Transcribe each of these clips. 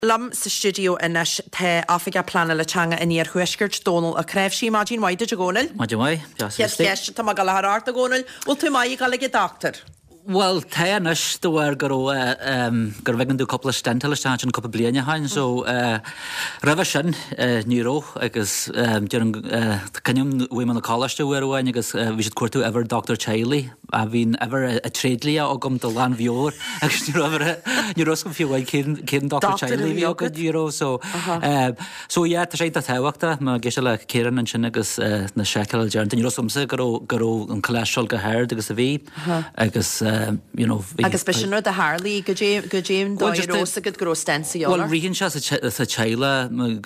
Lam sa studio inis te Africa plana le changa in i'r chwysgurt Donald a cref si imagine waida de gonil. Maja mai, Yes, ta magal har de gonil. Wel tu mai gael doctor. Well, Tayanis, the were Garvegan do couple of stental stanch and couple of bliania hein, so Revishan, Neuro, I guess during the Kenyum women of college to where I guess we should court to ever Dr. Chiley. I've been ever a tradelia or come to land viewer. Actually, ever Neuroscope few like kid Dr. Chiley, we good Euro, so yeah, to say that Hawakta, my Gisela Kieran and Chinagus, the Shackle Giant, and Eurosum Garo and cholesterol go hard, because of V, I guess. You know, agus bishno the Harley go James do rosa good grow stensi well rihin shas a chaila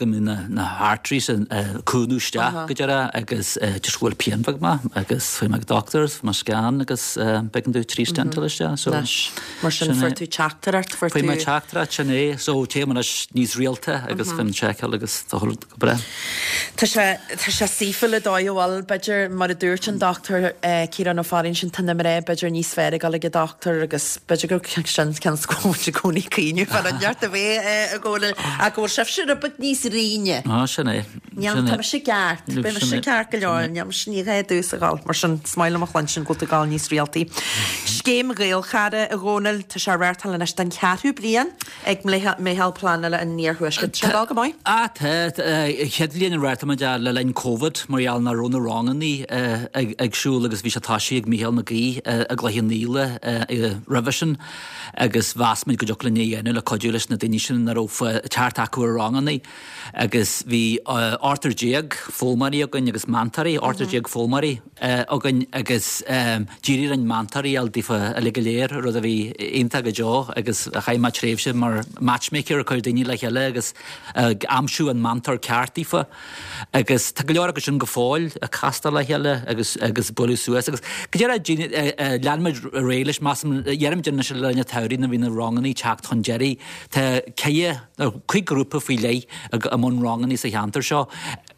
na arteries and kunusta gajara agus just well pianfag ma agus for my doctors my scan agus began do 3 stentalista so marshal for to chapter for my chapter chane so chairmanas needs realta agus film check agus the whole bra tasha sifile doyal badger mar durchan doctor Kieran O'Farrish tanamre badger ni sfere a doctor agus budget can score to Coney Keen for a yard away a go chef should have put nice rine. Ah, Shane. Yam Shikart, Ben Shikarkel, Yam Schneer do Sagal, Martian smile of lunch and go to Gal nice realty. Scheme rail Hada a Ronald to Sharvertal and Ashton Cat who Brian, Egg may help plan and near who should Chagamoy. At Hedley and Ratamaja Line COVID, Marial Narona Rongani, Egg Shul as Vishatashi, Michael McGee, a Glahian Neela. Revision agus vasmid go joclani and la codulis na denishin na rof chartaku wrongani agus vi Arthur Jig Fulmari ogun agus Mantari Arthur Jig Fulmari ogun agus Jiri and Mantari al difa legaler ro da vi inta jo agus high match revse mar matchmaker ko dini like agus amshu and Mantar cartifa agus taglora go shun gefol a castala hele agus bolusu agus gera landmid Railish Massam Yerim General in a Taurin of in the wrong and he chacked on Jerry to Kaya a quick group of relay among wrong and he's a hunter show.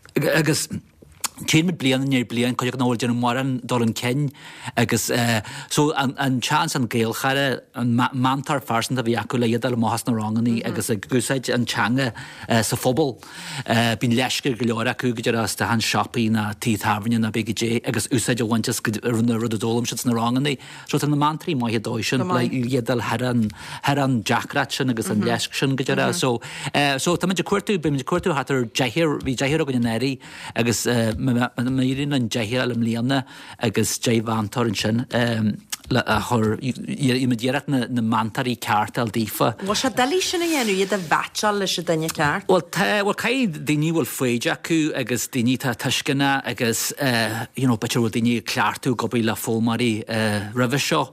I guess Chain with Blian near Blian, because you can all general Moran, Doran Ken, I guess so and Chance and Gale had a Mantar Farson the Viacula Yadal Mohasna wrong and he I guess a Gusage and Changa Safobble been Leshker Glora Kugaras the hand shopping teeth having in a big J, I guess Usage one just could run the Rodolum shits in the wrong and they so in the Mantri my Doishan like Yadal Haran Jackrach and I guess and Leshktion Gajara so Tamaja Kurtu had her Jahir Vijahiro Gunari, I guess Mairin and Jahil and Liana, I guess Jay Van Torrinchin, her immediate na Mantari cartel difa. Was a deletion again, you the Vachal Shadanya cart? Well, Kai the new will Frejaku, I guess the Nita Tashkana, I guess, but you will the new Clartu, Gobila Fulmari, Revishaw,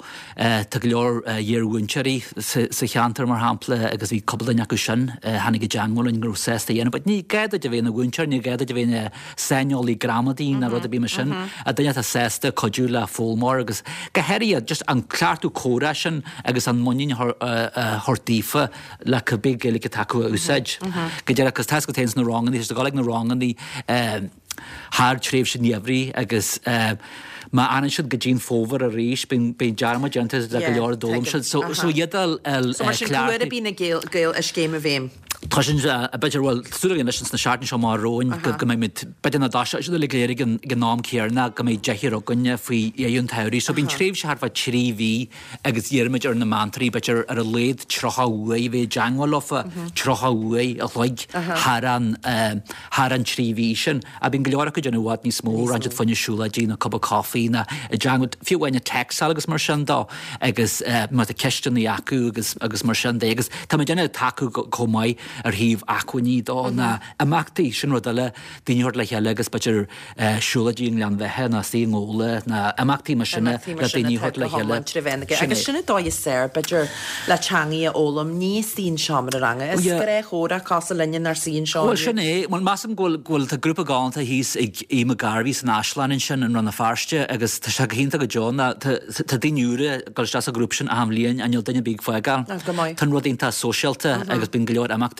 Taglor, Year Winchery, Sehanter Marhample, I guess the couple of Yakushan, Hanniga Jangle and Grosses, the but ni gathered to win a winter, ni gathered to win a Sanioli Gramadine, or the be machine, at the Sesta, Codula, Fulmar, I guess, Gaheria. Just an clartu corashan agus an monin her tifa like a big like taku usage gejara cuz task contains no wrong and there's the like no wrong and the hard trevs in every agus ma anan should gejin fover a reish bin jarma gentas like a yard dolum should so yedal so clartu would be a gale a scheme of him Tushins a better well student emissions na shartin shoma roin go mit bedina dasha should the glerig gnam kierna go me jahiro gunja fi yun theory so bin trevs har va chrivi agus yermage or na mantri better a lead troha way ve jangwal of troha way a like haran chrivishin a bin glora ko jenu wat ni small ranjit fun shula gina cup of coffee na a jang few when a text agus marshanda agus mat a question the aku agus marshanda agus tamajana taku komai heave aquanid on a macti sin rodala din hort like legas butcher shulagy in land the hen seeing all na a macti machine that din hort like agus sin do sir butcher la changi olam ni sin shamra ranga is gre hora casalin ar sin shaw well sin when massam gol the group of ganta he's e magarvis in ashlan in sin and run the farste agus ta shaginta go john ta din jure gol sta a group sin am lien and you'll din big fagal tan rodinta socialta agus bin glor a macti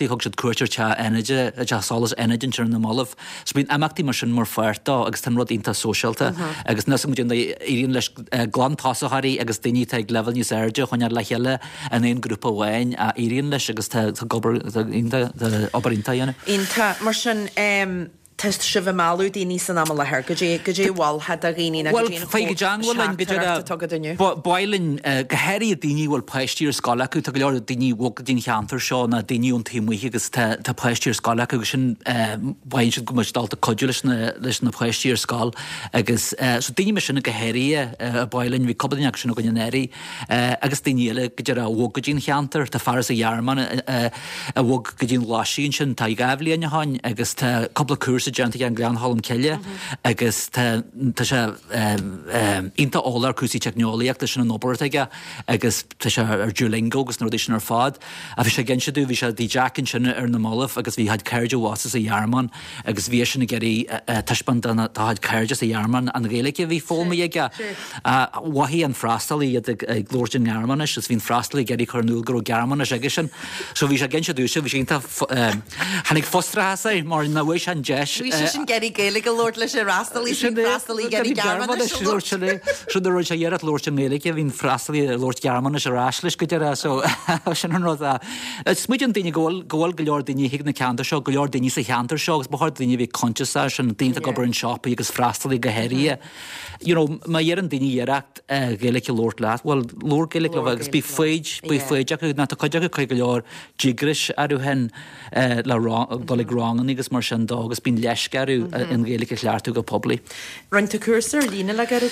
freistalí thug siad cuairtear te energy te solas energy ar na málah. So bín amachtaí mar sin mar fearrta agus tan rud ínta socialta agus nas mu íon leis glantásaí agus daoine ag level níos airde chuinear le heile an éon grúpa bhhain a íon leis agus gobar obairínta dhéanana. Ínta mar sin test sibh máú daoine san am lethir go dé bháil had a réine Well féige Janhfuil go Bailinn gohéirí a daoine bhfuil pleistíir scala acu tá go leor daoine bhg dín cheantar seo na daoine ón tímuí agus tá pleistíir scala acu sin bhain sin go dalta codú leis na pleistíir scáil agus so daoine me sinna gohéirí a Bailinn bhí cobbaineach sin go gnéirí agus daoine go dear a bhg go dín cheantar tá faras a dhearman a bhg go dín láisiín sin tá gaibhlíon háin agus tá cobbla cuas genta an gran hallam ceile agus tá sé ínta ólar cúsí technoliaach tá sin an obairteige agus tá sé ar Duolingo agus nó sin ar fád a bhí sé genseú bhí sé dí Jackin sinna ar na málah agus bhí had ceirde wasas a dhearman agus bhí sinna geirí tuispan tá had ceirde a dhearman an réalaige bhí fóma ige wahí an freistalí ag glóirtin Gearmanis is bhín freistalí geirí chunúil gur Gearmanis aige sin so bhí sé genseú se bhí sínta hanig fostra mar na bhis an deis Bhí sin geirí géala go Lord leis rastalí freistalí geirí Gearmanis Siú de roiid sé dhéad Lord méige hín freistalí Lord Gearmanis a ráislis go deire so sin an rud smuid an daine ggóil go leor daoine hiic na ceantar seo go leor daoine sa cheantar seo agus bthir daoine bhí conteá sin daonnta gobar an shoppa agus freistalí go héirí má dhéar an daoine dhéireacht géalacha Lord leat bhil Lord géala le agus bí féid acu na chuideach chu go leor ddígris arú hen le dolig rangan agus mar sin dá agus bín leiscarú in géalacha leartú go poblí. Reinta cuasar lína le garid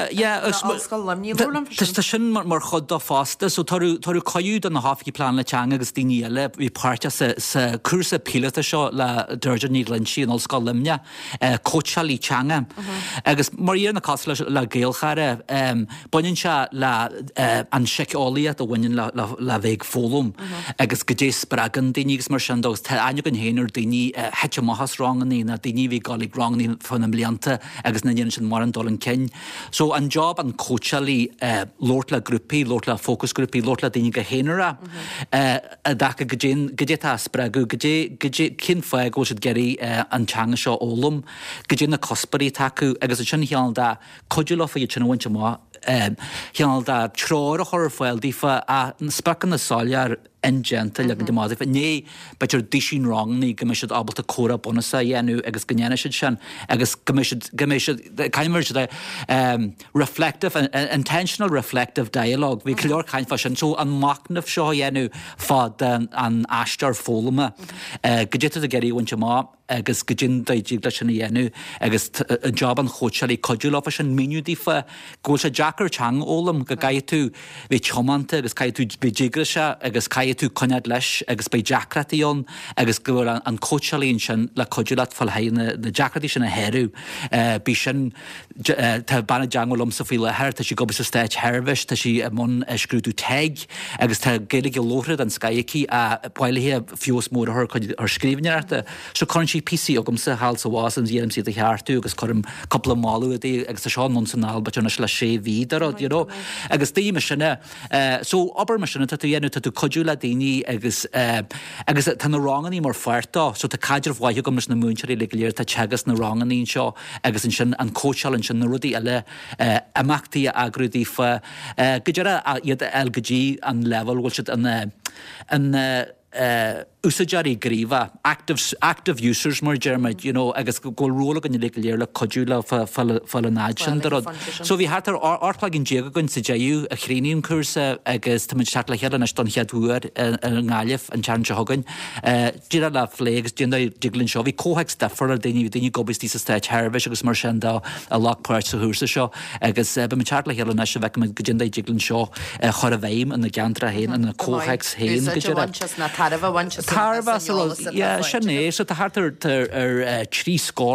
Tá sin mar chud dá fásta so tarú caiú an na háfií plán le teanga agus daoine eile bhí páirte sa cuasa pilata seo le Durgeon ní Lynchí an Ollscoil Limne cótealaí teanga agus mar íar na cas le géalchaire buinn se le an seiceolaíad a bhainn le bheith fólum agus go dé spragan daoine agus mar sin dós tá aine an héanaar daoine heite maithas ranganí na daoine bhí gálaigh ranganí fan na mblianta agus na dhéanaan sin mar an dul an cin. So an job an cótealaí Lord le grúpaí, Lord le focus grúpaí, Lord le daoine go héanara a dacha go dé tá spragu go dé cin fáig go siad geirí an teanga seo ólam go dé na cosparí taú agus sin cheann dá codúla fa sin bhainte má cheann dá tróir a chur fáil dífa a spracan na sáilear ingenta le go máh né beidir dísín rangnaí go siad abalta córa bonasa dhéanú agus gnéine siad sin agus caiimir reflective intentional reflective dialogue bhí cleor caiinfa sin so an macnamh seo dhéanú fád an eistar fólama go dé a geirí bhainte má agus go djin daidí le sinna dhéanú agus an job an chótealaí codúla sin miniutífa ggóil sé Jackar teang ólam go gaiith tú bhí chomanta agus caiith tú bedigre se agus caiith tú coinead leis agus bei Jackratíón agus go an cótealaín sin le codúlat fallhaine na Jackratí sin na heirú bí sin tá banna deanglum sa fí lethir tá si go sa stéit Herbis tá si món scrútú teig agus tá géala go lóthrid an Skyaicí a bhailithe fios mór ar scríbnearta so chuann si PC agam sa hall sa was an dhéanam si a cheartú agus chum coppla máú agus tá seán nonsanál be le sé vídarrad agus tí me sinna so obair me sinna tú dhéanú tú codúla daoine agus tá na ranganí mar fearrta so tá caidir bhhaithú gom na múnseir le léir tá teagas na ranganín seo agus sin an cótealann sin na rudí eile amachtaí agrúdífa go dear iad LGG an level bhil si an úsajarí gríomha active users mar germaid agus ggóil róla gan le léir le codúla falnáid sin so bhí hátar orplagin déag gon sa déú a chríníon cursa agus tá se le chead an don cheadúir an gáileh an tean se hagann dí le légus dúna diglann seo bhí cóhaig stefar a daoine gobis tí sa stéit Herbis agus mar sin a lechpáirt sa húsa seo agus be me teart le chead na se bheith go dúna diglann seo chor a bhéim an na gantra héin an na cóhaigs héin go Tarva sinné so tá hartar trí scór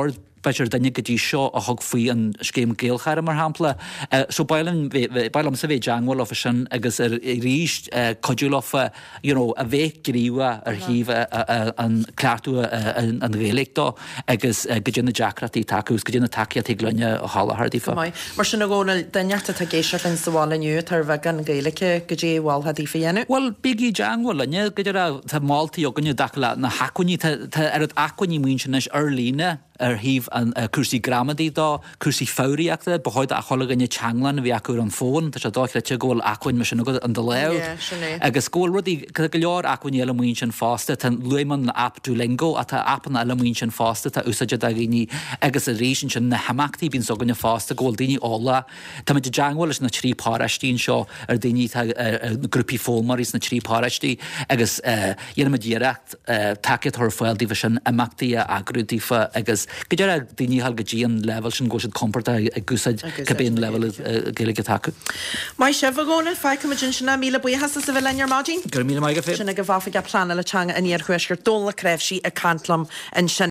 beidir daine go dtí seo a thug faoi an scéim géalchair mar hapla. So bailm sa bhéh deanghil of sin agus ríist codúlafa a bheith gríha ar híh an cleartú an réalachtá agus go dtíanana deacratí takeús go dtíanana takeíad ag glunne a hálathardífa. Mar sin ggóna daneartta tá géisiart linn sa bhála nniu tar bheith an gaalacha go dtí bháil hadí féanú? Well, bigí deanghil lenne go tá mátaí a gunne dacha na hacuní ar acuní muin sin ar líne ar híh an cuasaí gramadí dá cuasaí fáíachta beáid a chola ganne teanglan bhí acu an fón, tá sé dáchreite ggóil acuin me sin go an de le. Agus scóil rudí go leor acuin eile muin sin fásta tan luimman na app Duolingo a tá appan eile muin sin fásta tá úsaide a rií agus a rééis sin na haachtaí bín so gonne fásta ggóil daoine ála. Tá me de deanghil na trí páirtíín seo ar daoine grúpi fólmarís na trí páirtí agus dhéana ddíirecht take th foiil díh sin amachtaí a agrútífa agus go dear daoine go dtíon level sin go comporta a gúsaid cabbéon level géige take. Mai sibh gcóna feicimidjin sinna míle bu has sa bh lear mádín? Gur míle mai go fé. Sinna go bhfafa ga plan le teanga in ar chuisgur dóla creibh sí a cantlam an sin.